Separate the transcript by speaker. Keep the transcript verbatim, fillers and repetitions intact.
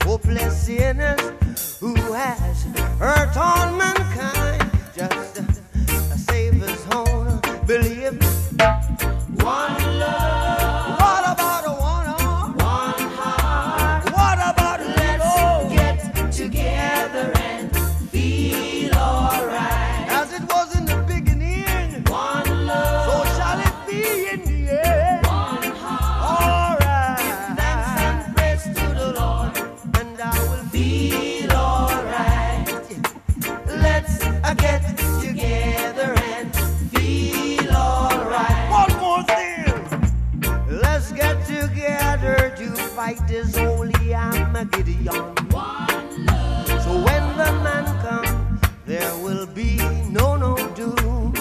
Speaker 1: hopeless sinners who has hurt all mankind. Just uh, save his own belief. One love. What about a one arm? One heart. What about let's oh. get together and feel alright? As it was in the beginning. One love. So shall it be in the end. One heart. Alright. Give thanks and praise to the Lord, and I will feel alright. Let's uh, get together and feel alright. One more thing. Let's get together to fight this holy Armageddon. One love. So when the man comes, there will be no no doom.